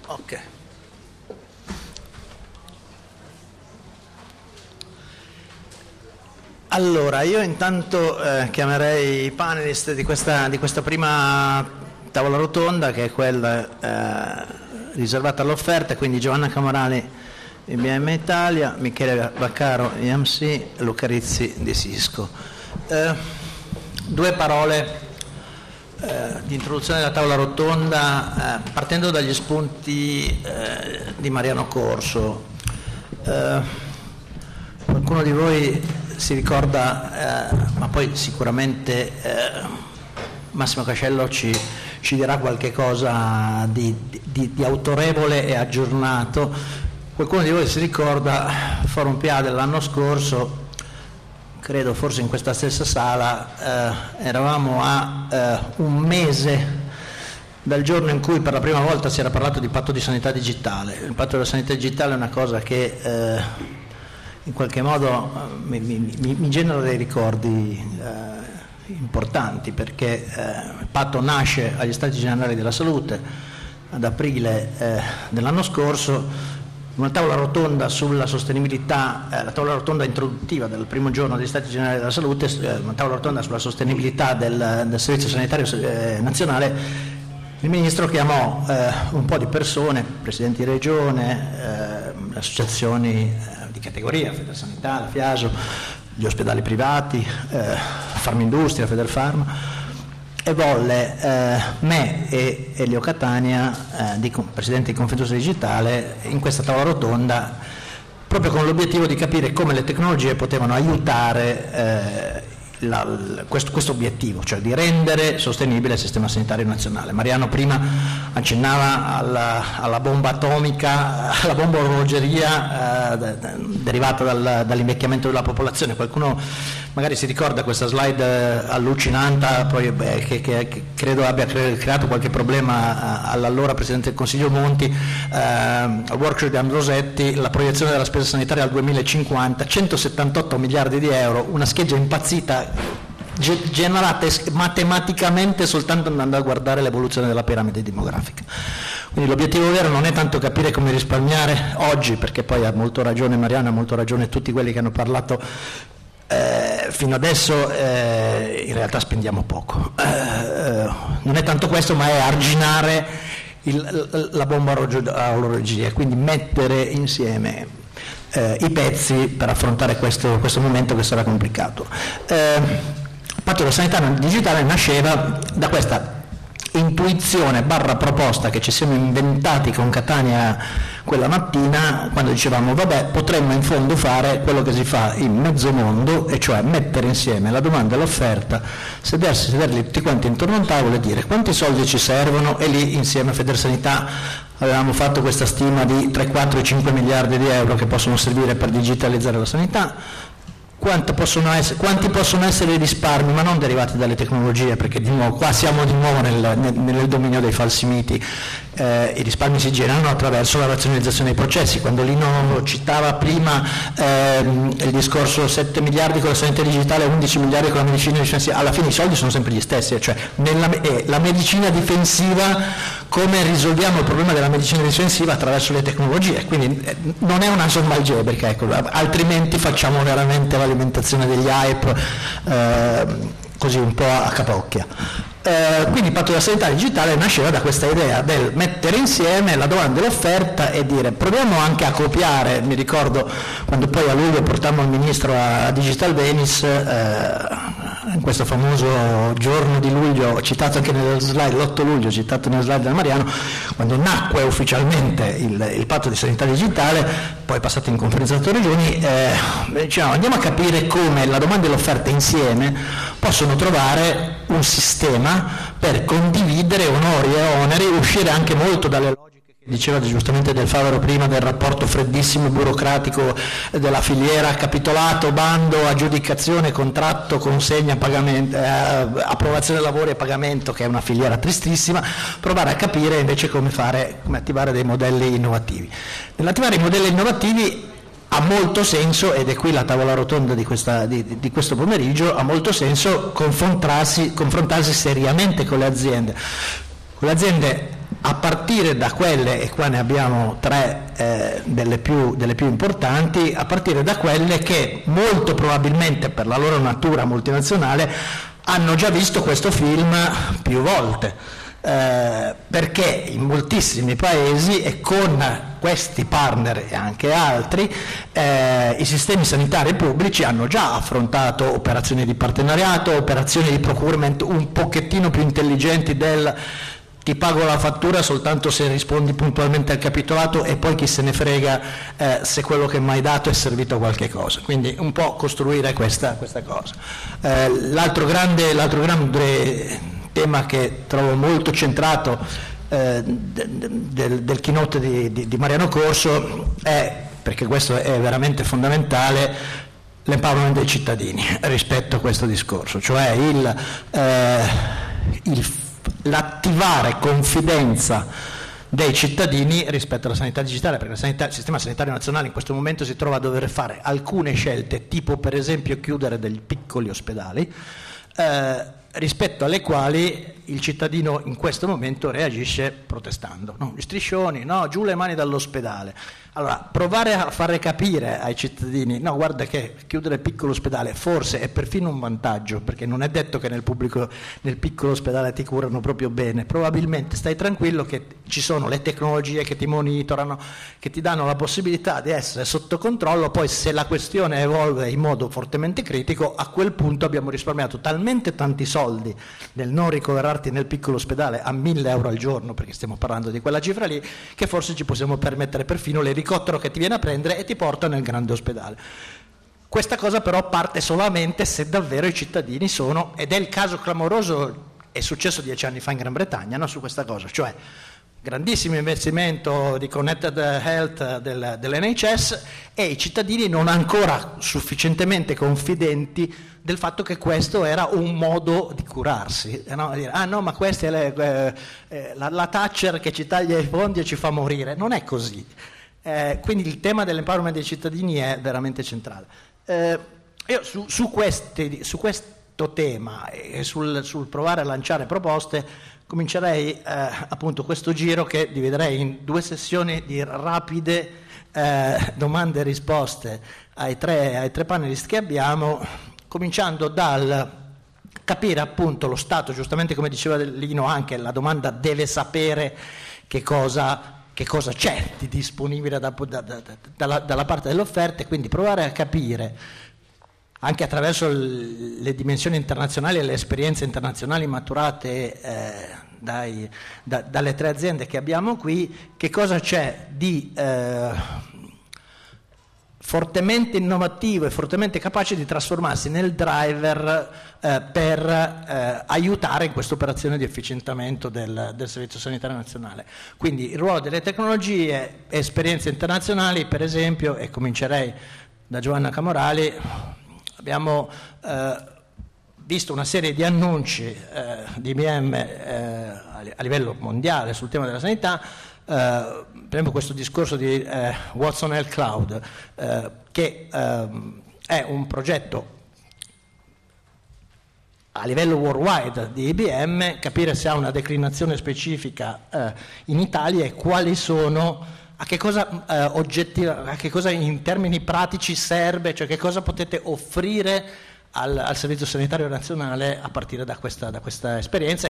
Ok. Allora, io intanto chiamerei i panelist di questa prima tavola rotonda, che è quella riservata all'offerta, quindi Giovanna Camarali, IBM Italia, Michele Vaccaro, IMC, Luca Rizzi di Cisco. Due parole di introduzione della tavola rotonda, partendo dagli spunti di Mariano Corso. Qualcuno di voi si ricorda, ma poi sicuramente Massimo Cascello ci dirà qualche cosa di autorevole e aggiornato. Qualcuno di voi si ricorda Forum PA dell'anno scorso, credo forse in questa stessa sala, eravamo a un mese dal giorno in cui per la prima volta si era parlato di patto di sanità digitale. Il patto della sanità digitale è una cosa che in qualche modo mi genera dei ricordi importanti, perché il patto nasce agli Stati Generali della Salute ad aprile dell'anno scorso, una tavola rotonda sulla sostenibilità, la tavola rotonda introduttiva del primo giorno degli Stati Generali della Salute, una tavola rotonda sulla sostenibilità del Servizio Sanitario Nazionale. Il Ministro chiamò un po' di persone, presidenti di regione, associazioni di categoria, Federsanità, la Fiaso, gli ospedali privati, Farmindustria, Federfarma, e volle me e Elio Catania, presidente di Confindustria Digitale, in questa tavola rotonda, proprio con l'obiettivo di capire come le tecnologie potevano aiutare questo obiettivo, cioè di rendere sostenibile il sistema sanitario nazionale. Mariano prima accennava alla bomba atomica, alla bomba orologeria derivata dall'invecchiamento della popolazione. Qualcuno magari si ricorda questa slide allucinante, poi che credo abbia creato qualche problema all'allora Presidente del Consiglio Monti, al workshop di Ambrosetti, la proiezione della spesa sanitaria al 2050, 178 miliardi di euro, una scheggia impazzita generate matematicamente soltanto andando a guardare l'evoluzione della piramide demografica. Quindi l'obiettivo vero non è tanto capire come risparmiare oggi, perché poi ha molto ragione Mariano, ha molto ragione tutti quelli che hanno parlato fino adesso, in realtà spendiamo poco, non è tanto questo, ma è arginare la bomba a orologeria, quindi mettere insieme i pezzi per affrontare questo momento che sarà complicato. Il patto della sanità digitale nasceva da questa intuizione barra proposta che ci siamo inventati con Catania quella mattina, quando dicevamo vabbè, potremmo in fondo fare quello che si fa in mezzo mondo, e cioè mettere insieme la domanda e l'offerta, sederli tutti quanti intorno a un tavolo e dire quanti soldi ci servono, e lì insieme a Federsanità avevamo fatto questa stima di 3, 4 e 5 miliardi di euro che possono servire per digitalizzare la sanità. Quanti possono essere i risparmi, ma non derivati dalle tecnologie, perché di nuovo qua siamo di nuovo nel dominio dei falsi miti. I risparmi si generano attraverso la razionalizzazione dei processi. Quando Lino citava prima il discorso 7 miliardi con la sanità digitale, 11 miliardi con la medicina difensiva, alla fine i soldi sono sempre gli stessi, cioè la medicina difensiva, come risolviamo il problema della medicina difensiva? Attraverso le tecnologie, quindi non è una somma algebrica, ecco, altrimenti facciamo veramente l'alimentazione degli hype così un po' a capocchia. Quindi il patto della sanità digitale nasceva da questa idea del mettere insieme la domanda e l'offerta e dire proviamo anche a copiare. Mi ricordo quando poi a luglio portammo il ministro a Digital Venice, in questo famoso giorno di luglio citato anche nelle slide, l'8 luglio citato nelle slide da Mariano, quando nacque ufficialmente il patto di sanità digitale, poi passato in conferenza delle regioni, diciamo, andiamo a capire come la domanda e l'offerta insieme possono trovare un sistema per condividere onori e oneri, uscire anche molto dalle logiche che diceva giustamente Del Favero prima, del rapporto freddissimo burocratico della filiera, capitolato, bando, aggiudicazione, contratto, consegna, pagamento, approvazione dei lavori e pagamento, che è una filiera tristissima. Provare a capire invece come attivare dei modelli innovativi. Nell'attivare i modelli innovativi ha molto senso, ed è qui la tavola rotonda di questo pomeriggio, ha molto senso confrontarsi seriamente con le aziende a partire da quelle, e qua ne abbiamo tre delle più importanti, a partire da quelle che molto probabilmente per la loro natura multinazionale hanno già visto questo film più volte. Perché in moltissimi paesi e con questi partner e anche altri i sistemi sanitari pubblici hanno già affrontato operazioni di partenariato, operazioni di procurement un pochettino più intelligenti del ti pago la fattura soltanto se rispondi puntualmente al capitolato e poi chi se ne frega se quello che mi hai dato è servito a qualche cosa. Quindi un po' costruire questa cosa. L'altro grande tema che trovo molto centrato del keynote di Mariano Corso è, perché questo è veramente fondamentale, l'empowerment dei cittadini rispetto a questo discorso, cioè l'attivare confidenza dei cittadini rispetto alla sanità digitale, perché il sistema sanitario nazionale in questo momento si trova a dover fare alcune scelte, tipo per esempio chiudere degli piccoli ospedali, rispetto alle quali il cittadino in questo momento reagisce protestando. No, gli striscioni, no, giù le mani dall'ospedale. Allora, provare a fare capire ai cittadini, no, guarda che chiudere il piccolo ospedale forse è perfino un vantaggio, perché non è detto che nel piccolo ospedale ti curano proprio bene, probabilmente stai tranquillo che ci sono le tecnologie che ti monitorano, che ti danno la possibilità di essere sotto controllo, poi se la questione evolve in modo fortemente critico, a quel punto abbiamo risparmiato talmente tanti soldi nel non ricoverarti nel piccolo ospedale a 1.000 euro al giorno, perché stiamo parlando di quella cifra lì, che forse ci possiamo permettere perfino l'elicottero che ti viene a prendere e ti porta nel grande ospedale. Questa cosa però parte solamente se davvero i cittadini sono, ed è il caso clamoroso, è successo 10 anni fa in Gran Bretagna, no, su questa cosa, cioè grandissimo investimento di Connected Health dell'NHS e i cittadini non ancora sufficientemente confidenti del fatto che questo era un modo di curarsi, no? Dire, ah no, ma questa è la Thatcher che ci taglia i fondi e ci fa morire. Non è così. Quindi il tema dell'empowerment dei cittadini è veramente centrale. Io su questo tema e sul provare a lanciare proposte comincerei appunto questo giro che dividerei in 2 sessioni di rapide domande e risposte ai tre panelist che abbiamo, cominciando dal capire appunto lo Stato, giustamente come diceva Lino, anche la domanda deve sapere che cosa c'è di disponibile dalla parte delle offerte, quindi provare a capire anche attraverso le dimensioni internazionali e le esperienze internazionali maturate dalle 3 aziende che abbiamo qui, che cosa c'è di fortemente innovativo e fortemente capace di trasformarsi nel driver per aiutare in questa operazione di efficientamento del Servizio Sanitario Nazionale. Quindi il ruolo delle tecnologie, esperienze internazionali, per esempio, e comincerei da Giovanna Camorali. Abbiamo visto una serie di annunci di IBM a livello mondiale sul tema della sanità, per esempio questo discorso di Watson Health Cloud, che è un progetto a livello worldwide di IBM, capire se ha una declinazione specifica in Italia e quali sono, a che cosa a che cosa in termini pratici serve, cioè che cosa potete offrire al Servizio Sanitario Nazionale a partire da questa esperienza.